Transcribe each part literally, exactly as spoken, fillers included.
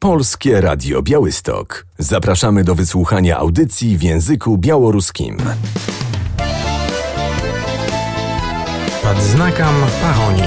Polskie Radio Białystok. Zapraszamy do wysłuchania audycji w języku białoruskim. Pod znakiem Pahoni.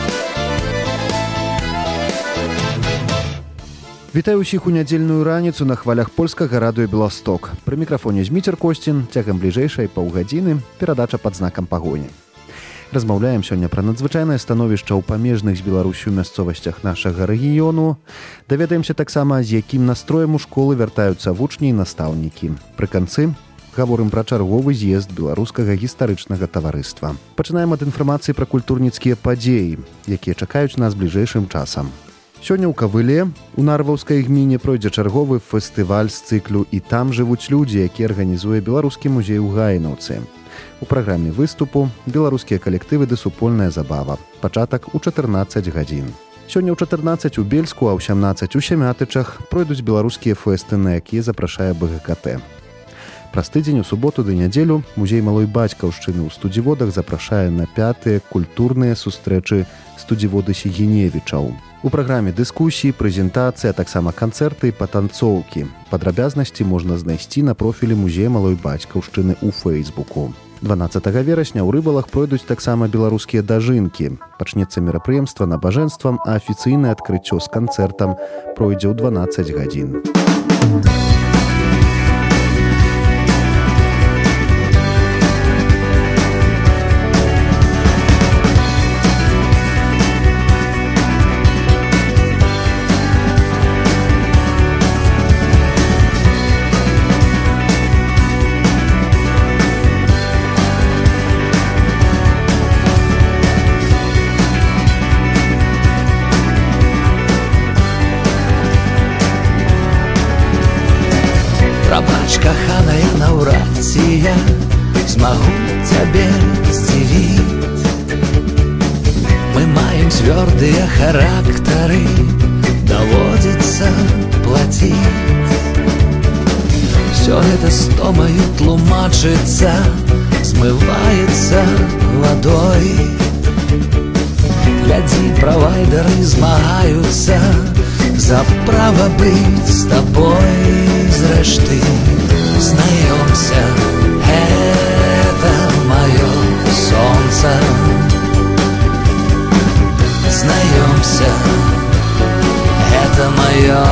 Вітаю ўсіх у нядзельную раніцу на хвалях польскага радыё Беласток. Пры мікрафоне Зміцер Косцін, цягам бліжэйшай паўгадзіны перадача пад знакам пагоні. Размаўляем сёння пра надзвычайнае становішча ў памежных з Беларусю мясцовасцях нашага рэгіёну. Даведаемся таксама, з якім настроем у школы вяртаюцца вучні і настаўнікі. Пры канцы гаворым пра чарговы з'езд беларускага гістарычнага таварыства. Пачынаем ад інфармацыі пра культурніцкія падзеі, якія чакаюць нас бліжэйшым часам. Сёння ў Кавыле, у Нарваўскай гміне, пройдзе чарговы фестываль з цыклю «І там жывуць людзі», які арганізуе Беларускі музей у Гайнаўцы. У праграме выступу беларускія калектывы ды супольная забава. Пачатак у чатырнаццаць гадзін. Сёння ў чатырнаццаць у Бельску, а ў сямнаццаць у Сямятычах пройдуць беларускія фэсты, на якія запрашае бэ гэ ка тэ. Праз тыдзень у суботу ды нядзелю музей малой бацькаўшчыны ў Студзіводах запрашае на пятыя культурныя сустрэчы студзіводы Сігіневічаў. У праграме дыскусіі, прэзентацыя, а таксама канцэрты і патанцоўкі. Падрабязнасці можна знайсці на профілі музея малой бацькаўшчыны ў Фэйсбуку. дванаццатага верасня ў Рыбалах пройдуць таксама беларускія дажынкі. Пачнецца мерапрыемства набажэнствам, а афіцыйнае адкрыццё з канцэртам пройдзе ў дванаццаць гадзін. Прабач, каханая, наўрад ці я змагу цябе здзівіць. Мы маем цвёрдыя характары, даводзіцца плаціць. Всё гэта стомаю тлумачыцца, змываецца вадой. Глядзі, правайдары змагаюцца за права быць з табой. Зрэшты, знаёмся, это маё солнце. Знаёмся, это маё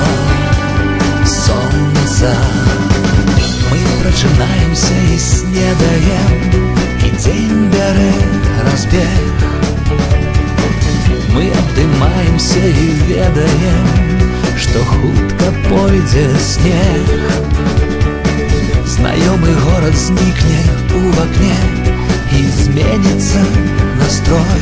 солнце. Мы прачынаемся і снедаем, і дзень бярэ разбег. Мы абдымаемся і ведаем, што хутка пойдзе снег. Знаёмы горад знікне ў вакне і зменіцца настрой.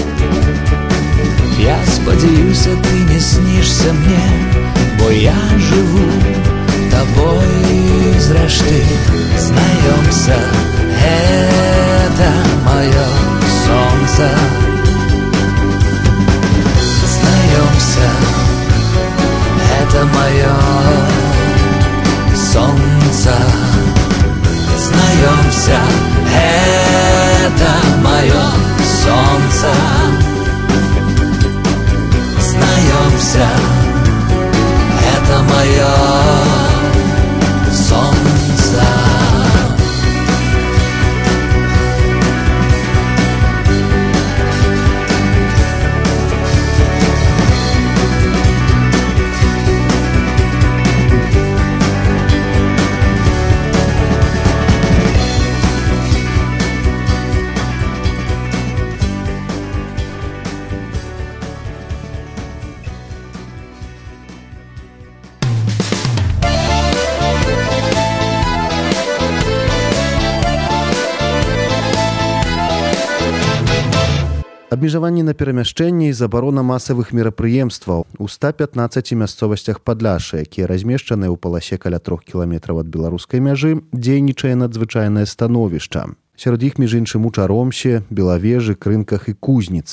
Я спадзяюся, ты не снішся мне, бо я жыву табой. Зрэшты, знаёмся, это маё солнце. Знаёмся, это моё солнце. Знаёмся, это моё солнце. Знаёмся, это моё солнце. Абмежаванні на перамяшчэнні і забарона масавых мерапрыемстваў у ста пятнаццаці мясцовасцях Падляшша, якія размешчаныя ў паласе каля трох кіламетраў ад беларускай мяжы, дзейнічае надзвычайнае становішча. Сярод іх, між іншым, у Чаромсе, Белавежы, Крынках і Кузніцы.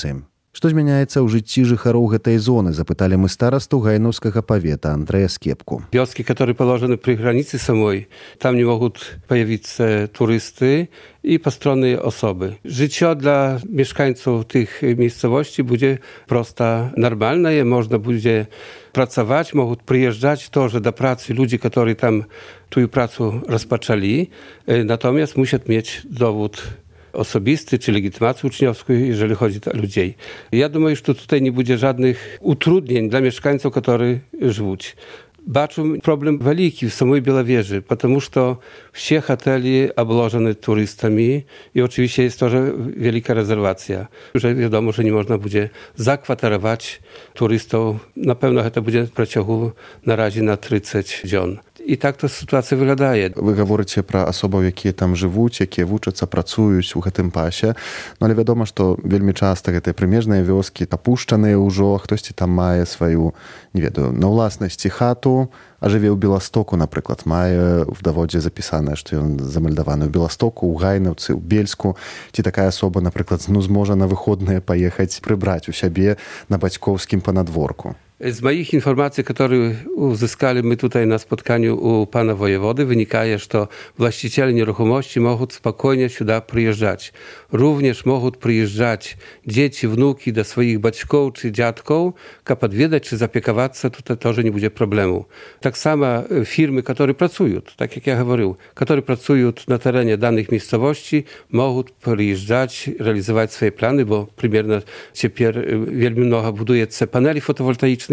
Што змяняецца ў жыцці жыхароў гэтай зоны, запыталі мы старасту Гайнаўскага павета Андрэя Скепку. Wioski, które położone przy granicy samej, tam nie mogą pojawić się turysty i postronne osoby. Życie dla mieszkańców tych miejscowości będzie prosta, normalne, można będzie pracować, mogą przyjeżdżać to, że do pracy ludzie, którzy tam tu pracę rozpoczęli, natomiast muszą mieć dowód osobisty czy legitymację uczniowską, jeżeli chodzi o ludzi. Ja думаю, że tutaj nie będzie żadnych utrudnień dla mieszkańców, którzy żyją. Baczę problem wielki w samej Białowieży, потому что все hotele obłożone turystami i oczywiście jest to, że wielka rezerwacja. Że wiadomo, że nie można będzie zakwaterować turystów. Na pewno to będzie w przeciągu na razie na trzydzieści dzień. I tak to sytuacja wygląda. Вы гаворыце пра асобаў, якія там жывуць, якія вучацца, працуюць у гэтым пасе. Ну, але вядома, што вельмі часта гэтыя прымежныя вёскі апушчаныя ўжо, хтосьці там мае сваю, не ведаю, на ўласнасці хату, а жыве ў Беластоку, напрыклад, мае в даводзе запісанае, што ён замальдаваны ў Беластоку, ў Гайнаўцы, ў Бельску. Ці такая асоба, напрыклад, ну, зможа на выходныя паехаць прыбраць у сябе на бацькоўскім панадворку? Z moich informacji, które uzyskali my tutaj na spotkaniu u pana wojewody, wynika, że to właściciele nieruchomości mogą spokojnie сюда przyjeżdżać. Również mogą przyjeżdżać dzieci, wnuki do swoich baćków czy dziadków, żeby odwiedzać czy zapiekować się, tutaj też nie będzie problemu. Tak samo firmy, które pracują, tak jak ja mówił, które pracują na terenie danych miejscowości, mogą przyjeżdżać, realizować swoje plany, bo примерно teraz wielmi mnogo buduje się paneli fotowoltaicznych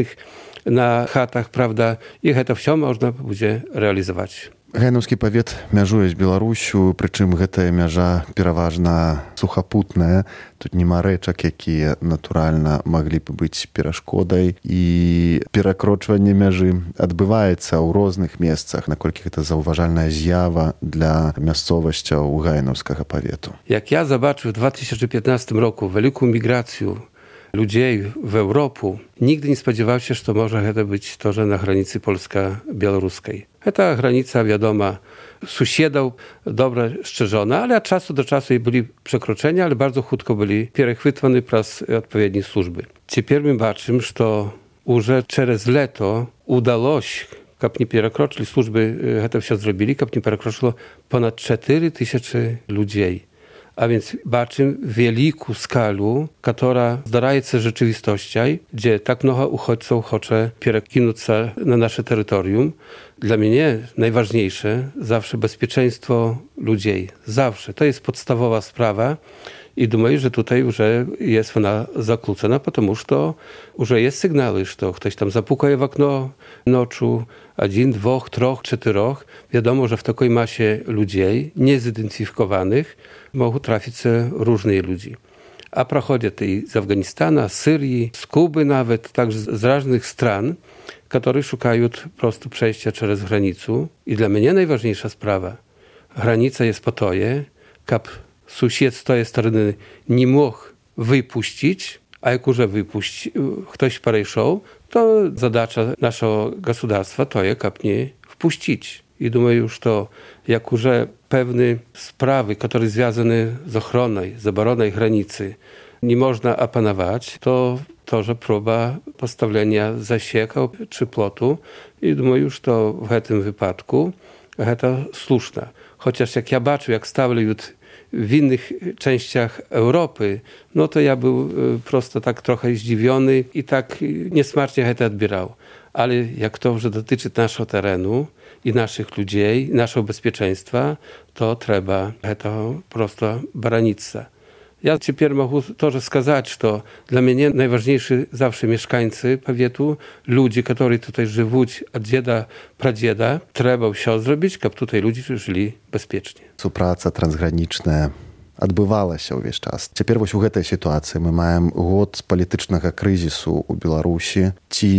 na chatach, prawda, i to wszystko można będzie realizować. Гайнаўскі павет мяжуе з Беларусю, прычым гэтая мяжа пераважна сухапутная. Тут няма рэчак, якія натуральна маглі б быць перашкодай. І перакрочванне мяжы адбываецца ў розных месцах, наколькі гэта заўважальная з'ява для мясцовасцяў Гайнаўскага павету. Jak ja zobaczył w dwa tysiące piętnastym roku wielką migrację ludzi w Europę, nigdy nie spodziewał się, że to może to być to, że na granicy polsko-białoruskiej. Ta granica, wiadoma, sąsiedów, dobrze strzeżona, ale od czasu do czasu byli przekroczenia, ale bardzo szybko byli przechwytwani przez odpowiednie służby. Teraz my baczymy, że już przez lato udało się, żeby nie przekroczyli służby, to wszystko zrobili, żeby nie przekroczyło ponad cztery tysiące ludzi. A więc baczymy wielką skalę, która zdaje się rzeczywistością, gdzie tak mnogo uchodźców chce przekinąć się na nasze terytorium. Dla mnie najważniejsze zawsze bezpieczeństwo ludzi. Zawsze. To jest podstawowa sprawa i думаю, że tutaj już jest ona zakłócona, ponieważ to już jest sygnały, że ktoś tam zapukuje w okno noczu, jeden, dwóch, troch, czterech. Wiadomo, że w takiej masie ludzi niezidentyfikowanych mogą trafić się różne ludzi. A przychodzą i z Afganistanu, z Syrii, z Kuby nawet, także z różnych stron, które szukają po prostu przejścia przez granicę. I dla mnie najważniejsza sprawa. Granica jest po to, żeby sąsiad z tej strony nie mógł wypuścić, a jak już wypuścił, ktoś przeszedł, to zadacza naszego gospodarstwa to jest, żeby nie wpuścić. I думаю, że jak już pewne sprawy, które związane z ochroną, z obroną granicy, nie można opanować, to to, że próba postawienia zasieku czy płotu, i думаю, że to w tym wypadku to słuszne. Chociaż jak ja baczę, jak stawili w innych częściach Europy, no to ja był prosto tak trochę zdziwiony i tak niesmacznie to odbierał. Ale jak to już dotyczy naszego terenu i naszych ludzi, naszego bezpieczeństwa, to trzeba to prosto bronić. Ja teraz mogę też сказать, że dla mnie najważniejsi zawsze mieszkańcy powietu, ludzie, którzy tutaj żyją od dziada, pradzieda, trzeba się zrobić, żeby tutaj ludzie żyli bezpiecznie. Współpraca transgraniczna odbywała się увесь czas. Teraz właśnie w гэтай sytuacji my mamy gод politycznego kryzysu u Białorusi.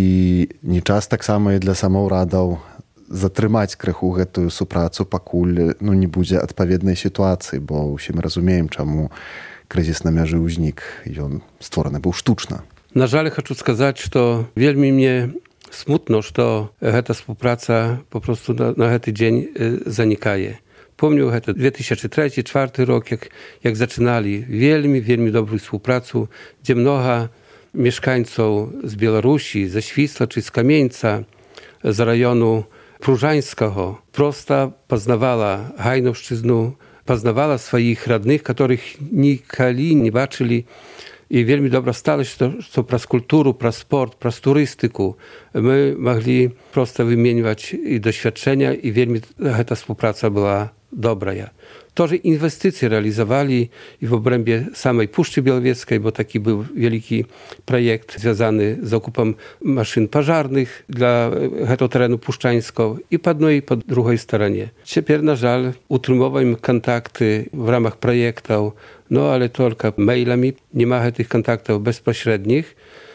Ci nie czas tak samo i dla samouradów zatrzymać kręchu гэтую współpracę, покуль ну, nie będzie odpowiedniej sytuacji, bo my rozumiemy, czemu kryzys na мяжы ўзнік, ён створаны быў штучна. На жаль, хочу сказаць, што вельмі мне смутно, што гэта співпраца попросту на, на гэты дзень занікае. Помню, это dwa tysiące trzeci czwarty rok, jak, jak zaczynali. Wielmi, wielmi dobrą współpracę, gdzie mnoga mieszkańców z Białorusi, ze Świsła czy z Kamieńca, z rejonu Próżańskiego, prosto poznawała Hajnowszczyznę, poznawała swoich radnych, których nikali nie baczyli. I wielmi dobra stalość to, to przez kulturę, przez sport, przez turystykę. My mogli prosto wymieniać i doświadczenia i wielmi ta współpraca była dobra. To, że inwestycje realizowali i w obrębie samej Puszczy Białowieskiej, bo taki był wielki projekt związany z zakupem maszyn pożarnych dla tego terenu puszczańskiego i po jednej i po drugiej stronie. Teraz na żal utrzymujemy kontakty w ramach projektów, no ale tylko mailami, nie ma tych kontaktów bezpośrednich.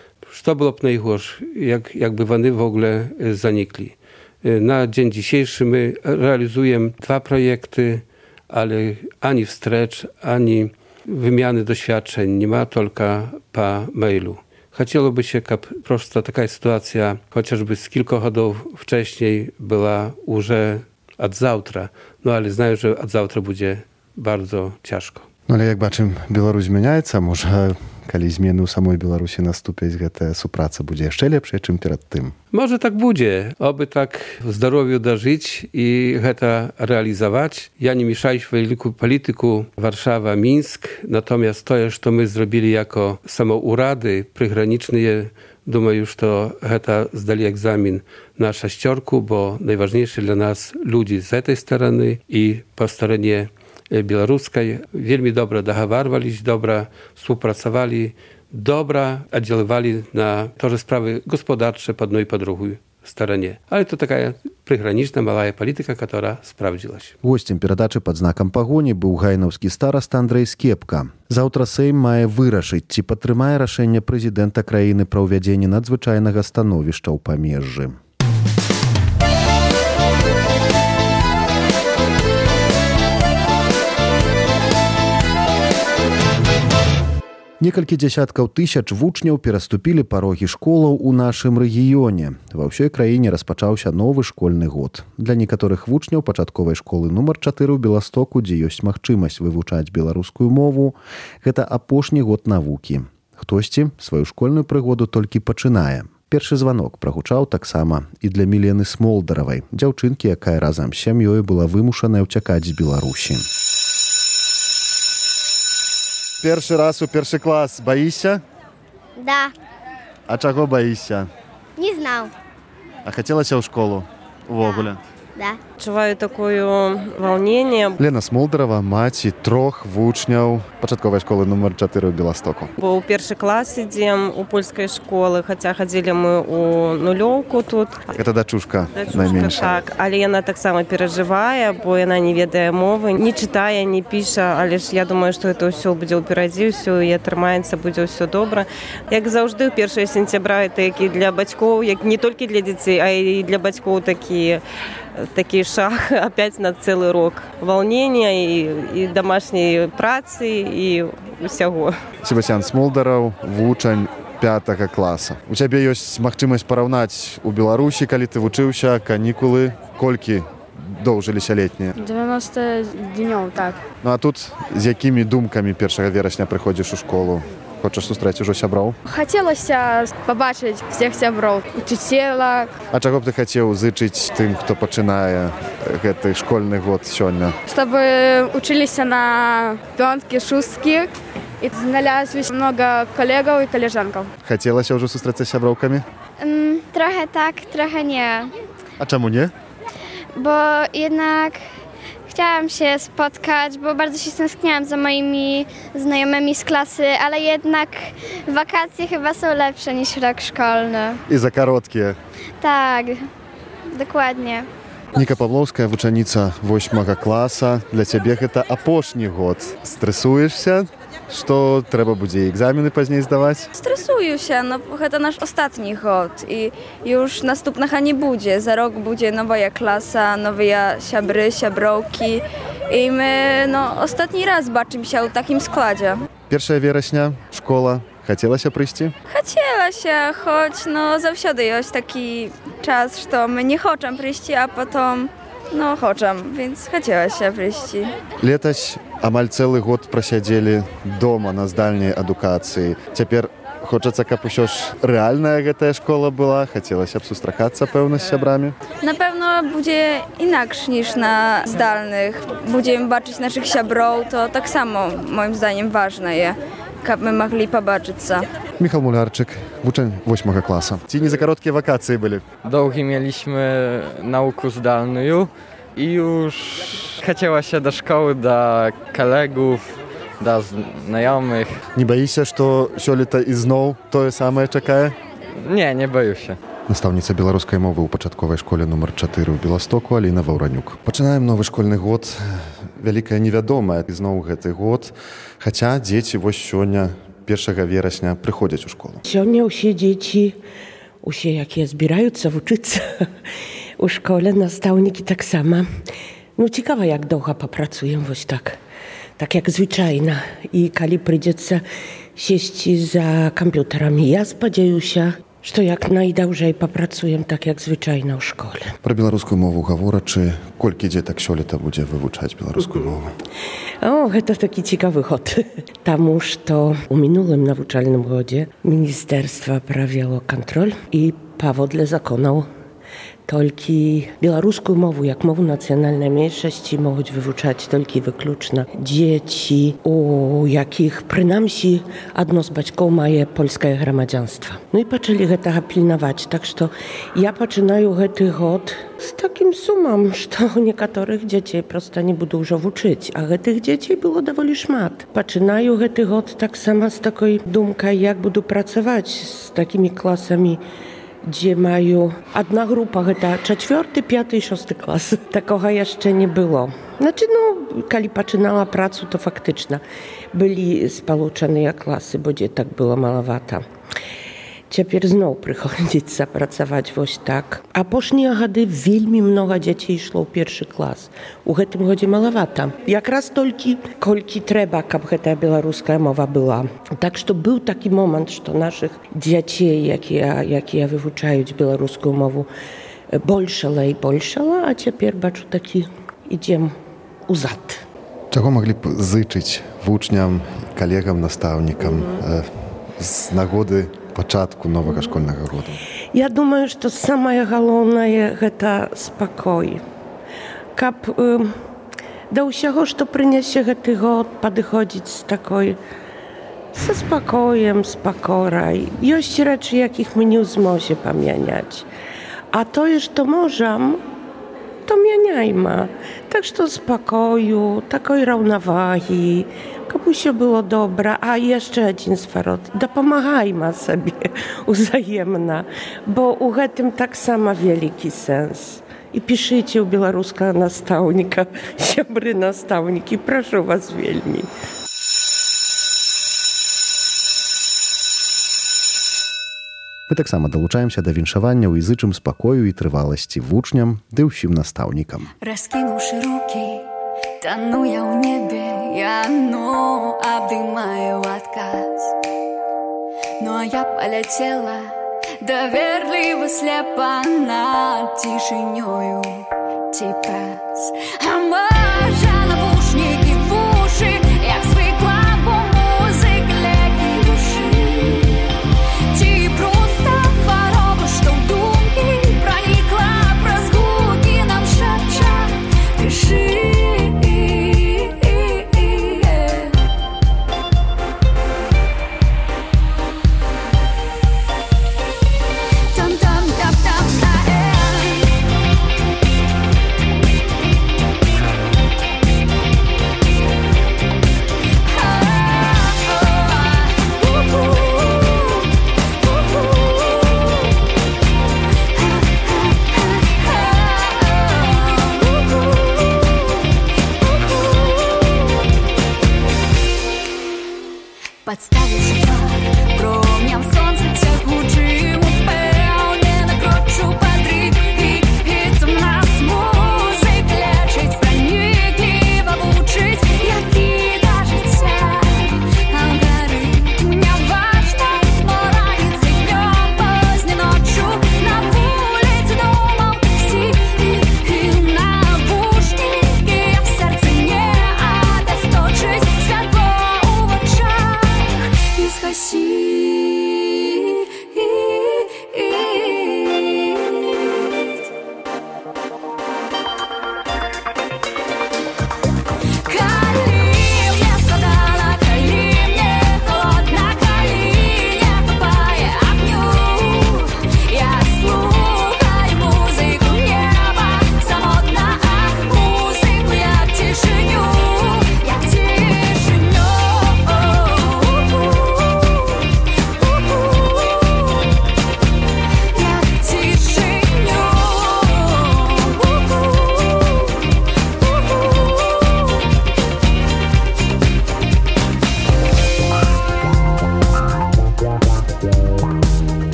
Co byłoby najgorsze, jak, jakby one w ogóle zanikli. Na dzień dzisiejszy my realizujemy dwa projekty, ale ani wstecz, ani wymiany doświadczeń nie ma, tylko po mailu. Chciałoby się, żeby prosta taka sytuacja, chociażby z kilka lat wcześniej, była już od zawtra. No ale znają, że od zawtra będzie bardzo ciężko. No ale jak baczymy, Białoruś zmieniaецца, może kali zmiany u samej Białorusi nastąpić, ta współpraca będzie jeszcze lepsza, czym przed tym? Może tak będzie. Oby tak w zdrowiu dożyć i to realizować. Ja nie mieszałem w wielką polityku Warszawa-Mińsk, natomiast to, co my zrobili jako samourady przygraniczne, думаю, że to zdali egzamin na sześciorku, bo najważniejsze dla nas ludzi z tej strony i po stronie białoruskiej. Wielmi dobra dochowywali, dobra współpracowali, dobra oddziaływali na to, że sprawy gospodarcze po jednej i po drugiej stronie. Ale to taka przygraniczna, mała polityka, która sprawdziła się. Гостем перадачы «Пад знакам пагоні» быў гайнаўскі стараста Андрэй Скепка. Заўтра Сейм мае вырашыць, ці падтрымае рашэнне прэзідэнта краіны пра ўвядзенне надзвычайнага становішча ў памежжы. Некалькі дзясяткаў тысяч вучняў пераступілі парогі школаў у нашым рэгіёне. Ва ўсёй краіне распачаўся новы школьны год. Для некаторых вучняў пачатковай школы нумар чатыры ў Беластоку, дзе ёсць магчымасць вывучаць беларускую мову, гэта апошні год навукі. Хтосьці сваю школьную прыгоду толькі пачынае. Першы званок прагучаў таксама і для Мілены Смолдаравай, дзяўчынкі, якая разам з сям'ёй была вымушаная ўцякаць з Беларусі. Першы раз у першы клас. Боишься? Да. А чаго боишься? Не знал. А хацелася ў школу? Увогуле? Да. Чуваю такое волнение. Лена Смолдарова, маці трох вучняў пачатковай школы нумар чатыры ў Беластоку. Бо ў першы клас ідзем у польскай школы, хаця хадзілі мы ў нулёўку тут. Гэта дачушка, Дачушка, найменшая. так. Але яна таксама перажывае, бо яна не ведае мовы, не чытае, не піша, але ж я думаю, што гэта ўсё будзе ўперадзі, ўсё і атрымаецца, будзе ўсё добра. Як заўжды, ў першае сентябра это які для бацькоў, як не толькі для дзяцей, а і для бацькоў такі такі шаг опять на цэлы рок. Волнения і, і домашняй працы і усяго. Себастьян Смолдараў, вучань пятага класа. У цябе ёсць магчымасць параўнаць у Беларусі, калі ты вучыўся, канікулы, колькі доўжыліся летнія? девяносто днёў, так. Ну а тут з якімі думкамі першага верасня прыходзіш у школу? Хочаш сустрэць ужо сяброў? Хацелася пабачыць всех сяброў, учыцелак. А чаго б ты хацеў зычыць тым, хто пачынае гэты школьны год сёння? Чтобы учыліся на пёнткі, шусткі і знalazłeś много колегаў і калежанкаў. Хацелася ўжо сустрэцца з сяброўкамі? Mm, trochę tak, trochę nie. A czemu nie? Bo jednak chciałam się spotkać, bo bardzo się stęskniłam za moimi znajomymi z klasy, ale jednak wakacje chyba są lepsze niż rok szkolny. I za karotkie. Tak, dokładnie. Ніка Павлоўская, вучаніца восьмага класа. Для цябе гэта апошні год. Стрэсуешся? Што трэба будзе экзамены пазней здаваць? Стрэсуюся, но гэта наш астатні год і już наступнага не будзе. За рок будзе новая класа, новыя сябры, сяброўкі. І мы, no, ostatni raz бачымся ў такім складзе. Першае верасня, школа. Хацелася прыйсці? Хацелася, хоć no, заўсёды ёсць такі час, што мы не хочам прыйсці, а потом no chodzam, więc chciała się przyjść. Летась амаль цэлы год прасядзелі дома на здальняй адукацыі. Цяпер хочацца, каб усё ж рэальная гэтая школа была, хацелася б сустракацца, пэўна, з сябрамі. Na pewno będzie inaczej niż na zdalnych. Będziemy baczyć naszych siabrów, to tak samo moim zdaniem ważne jest, aby mogli pobaczyć się. Michał Mularczyk, uczeń восьмага klasa. Ci nie za krótkie wakacje byli. Długi mieliśmy naukę zdalną i już chciała się do szkoły, do kolegów, do znajomych. Nie boisz się, że сёлета i znowu to same czeka? Nie, nie boję się. Настаўніца беларускай мовы ў пачатковай школе нумар чатыры ў Беластоку Аліна Ваўранюк. Пачынаем новы школьны год. Вялікая невядомая зноў гэты год. Хаця дзеці вось сёння першага верасня прыходзяць у школу. Сёння ўсе дзеці, усе якія збіраюцца вучыцца у школе, настаўнікі таксама. Ну цікава, як доўга папрацуем вось так. Так як звычайна. І калі прыйдзецца сесці за камп'ютарамі, я спадзяюся, што як найдаўжэй папрацуем так, як звычайна ў школе. Пра беларускую мову гаворачы, колькі дзетак сёлета будзе вывучаць беларускую мову? О, гэта такі цікавы ход. Таму што ў мінулым навучальным годзе міністэрства правяло кантроль і паводле законаў толькі беларускую мову, як мову нацыянальнай меншасці могуць вывучаць толькі выключна дзеці, у якіх прынамсі адно з бацькоў мае польскае грамадзянства. Ну і пачалі гэтага пільнаваць, так што я пачынаю гэты год з такім сумам, што некаторых дзяцей проста не буду ўжо вучыць, а гэтых дзяцей было даволі шмат. Пачынаю гэты год таксама з такой думкай, як буду працаваць з такімі класамі, gdzie mają jedna grupa, to czwarty, piąty i szósty klas. Takoga jeszcze nie było. Znaczy, no, kiedy zaczynała pracę, to faktycznie byli spaluczone klasy, bo gdzie tak było malowata. Teraz znowu przychodzić zapracować właśnie tak. A później gady wielmi mnogo dzieci szło w pierwszy klas. U tym godzie malowata. Jak raz tylko, kolki trzeba, aby ta białoruska mowa była. Tak, że był taki moment, że naszych dzieci, jakie, jakie wywuczają białoruską mowę, bolszala i bolszala, a teraz baczę taki, idziemy uzad. Czego mogli życzyć uczniom, kolegom, nastawnikom z nagody początku nowego szkolnego roku? Ja думаю, что самое главное это спокой. Каб э, до усяго, что прынясе гэты год, падыходзіць з такой со спокоем, з пакорай. Ёсць рэчы, якіх мы не ў змозе памяняць. А тое, што можам, to mieniajmy. Tak, że spokoju, takiej równowagi, aby się było dobre. A jeszcze jeden zwrot. Dopomagajmy sobie wzajemnie, bo u tym tak samo wielki sens. I piszcie u białoruskiego nastawnika, siabry nastawniki. Proszę was wielmi. My tak samo долучаемся до віншавання ў язычым спакою і трываласці вучням ды ўсім настаўнікам. Раскинувши руки, тону я ў небе, я ну обдымаю отказ. Ну а я полетела доверливо слепо над тишинёю типас. А може навушники в уши, як звикла по музик легкі душі. Ті просто хвороба, що в думки проникла, про звуки нам шепча «Дыши».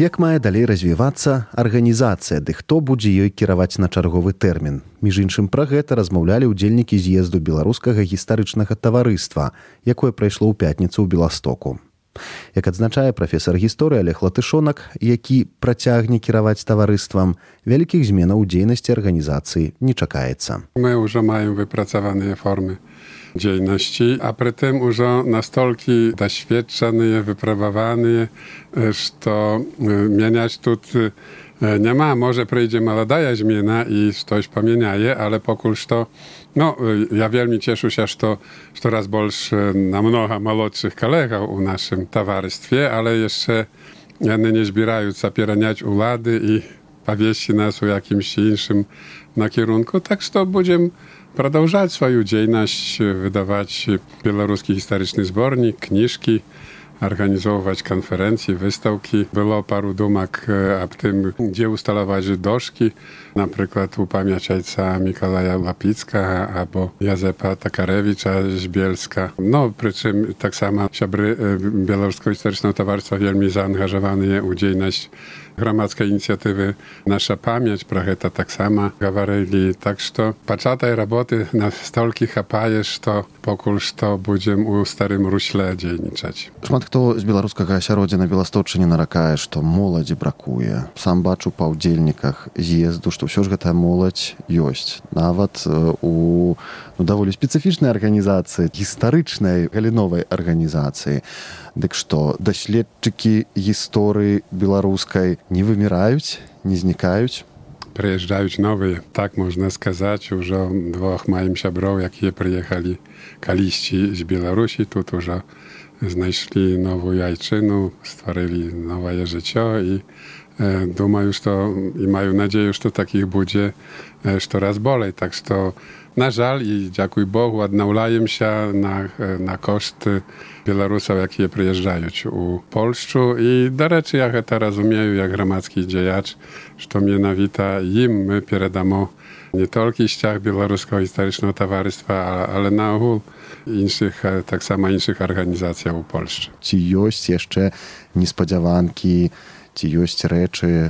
Як мае далей развівацца арганізацыя, ды хто будзе ёй кіраваць на чарговы тэрмін? Між іншым, пра гэта размаўлялі ўдзельнікі з'езду беларускага гістарычнага таварыства, якое прайшло ў пятніцу ў Беластоку. Як адзначае прафесар гісторыі Олег Латышонак, які працягне кіраваць таварыствам, вялікіх зменаў у дзейнасці арганізацыі не чакаецца. Мы ўжо маем выпрацаваныя формы дзейнасці, а прытым ужо настолькі дасведчаныя, выпрабаваныя, што мяняць тут няма. Можа прыйдзе маладая змена і штось памяняе, ale пакуль што no, ja wielmi cieszę się, że coraz больше намного молодших колегów u naszym towarzystwie, ale jeszcze one nie zbierają zapieraniać ulady i powieści nas u jakimś innym nakierunku. Tak, że będziemy продолжать свою działalność, wydawać białoruski historyczny zbornik, książki, organizować konferencje, wystawki. Było paru dumak o tym, gdzie ustalować doszki, na przykład upamiętniać ojca Mikołaja Lapicka albo Józefa Takarewicza z Bielska. No, przy czym tak samo siabry Białoruskiego Historycznego Towarzystwa wielmi zaangażowane u działalność громадской инициативы «Наша память», про это так само говорили. Так что початой работы настолько хапает, что покуль что будем у старым русле дзейнічаць. Шмат хто з беларускага асяроддзя на Беласточчыне наракае, што моладзі бракуе. Сам бачу па ўдзельніках з'езду, што ўсё ж гэтая моладзь ёсць. Нават у ну, даволі спецыфічнай арганізацыі, гістарычнай галіновай арганізацыі. Дык што, даследчыкі гісторыі беларускай не выміраюць, не знікаюць? Прыязджаюць новыя, так можна сказаць. Ужо двох маім сяброў, якія прыехалі калісьці з Беларусі, тут ужо знайшлі новую айчыну, стварылі новае жыццё і e, думаю, што і маю надзею, што такіх будзе e, штораз болей. Так што, на жаль, і дзякуй Богу, аднаўляем się на, на кошт Беларусаў, якія прыязджаюць у Польшчу. І, дарэчы, я гэта разумею як грамадскі дзеяч, што менавіта ім мы перадамо nie tylko ściach Białoruskiego Historycznego Towarzystwa, ale na ogół innych, tak samo innych organizacji u Polski. Czy jest jeszcze niespodzianki, czy jest rzeczy,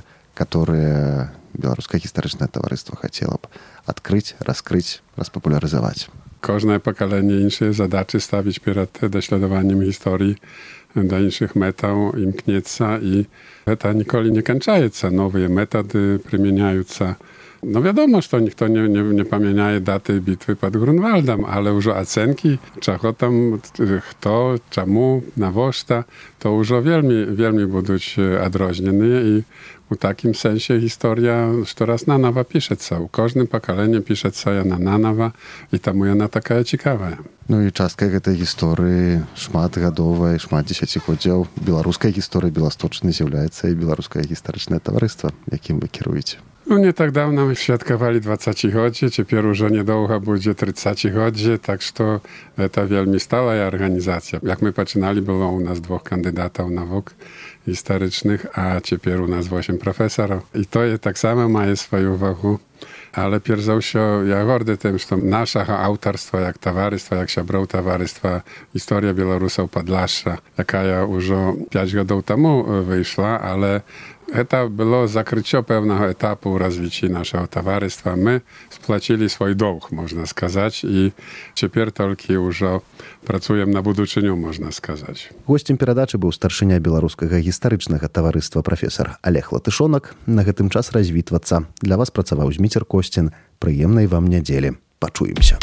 które Białoruskie Historyczne Towarzystwo chciałoby odkryć, rozkryć, rozpopularyzować? Każde pokolenie inne zadaczy stawić przed dośladowaniem historii do innych metod im knieca i to nigdy nie kończy się. Nowe metody przymieniające. No wiadomo, że nikt nie, nie, nie pamiętaje daty bitwy pod Grunwaldem, ale już ocenki, czego tam, kto, czemu, nawożta, to już wielmi, wielmi będą odróżnione i w takim sensie historia coraz na nowo pisze się. U każdym pokoleniu pisze się na nowo i tamu ona taka ciekawa. No i частка гэтай гісторыі шматгадовай, шмат дзесяцігоддзяў беларускай гісторыі Беласточчыны з'яўляецца і беларускае гістарычнае таварыства, якім вы кіруеце. No nie tak dawno my świadkowali dwudziestolecie, teraz już niedługo będzie trzydziestolecie, tak że to wielmi stała organizacja. Jak my zaczynali, było u nas dwóch kandydatów nauk historycznych, a teraz u nas osiem profesorów. I to jest tak samo, ma swoją wagę. Ale pierwsze ja gordy tym, że naszego autorstwa, jak towarzystwa, jak siabrów towarzystwa, historia Białorusów Podlasza, jaka ja już pięć lat temu wyszła, ale to było zakrycie pewnego etapu rozwoju naszego towarzystwa. My spłacili swój dług, można сказać, i teraz tylko już pracujemy na buduczyniu, można сказать. Гостем перадачы быў старшыня беларускага гістарычнага таварыства прафесар Олег Латышонак. На гэтым час развітвацца. Для вас працаваў Зміцер Косцін. Прыемнай вам нядзелі. Пачуемся.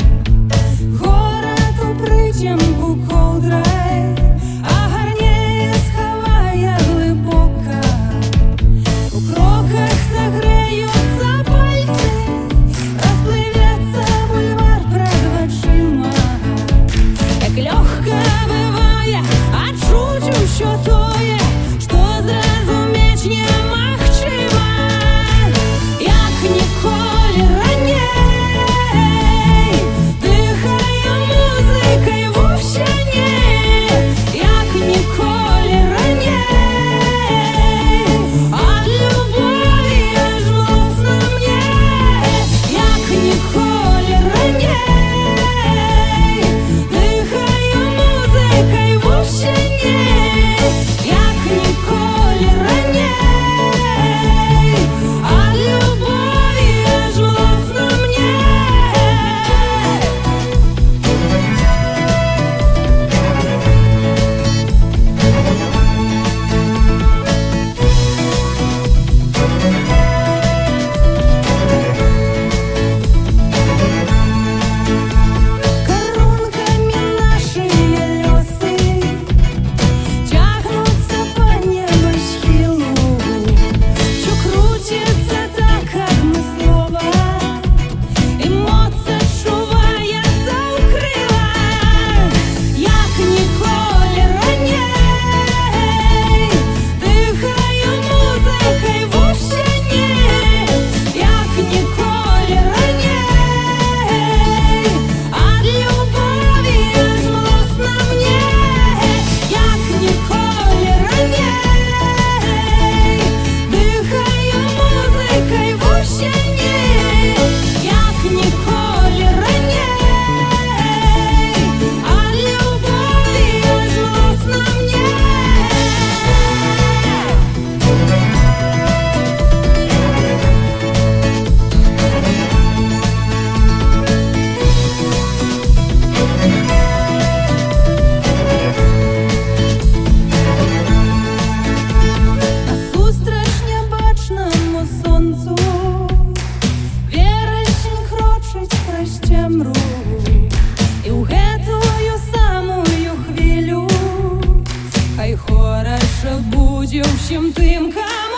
Город укрытием у ковдрой, а горнее будзе ўсім тым, кому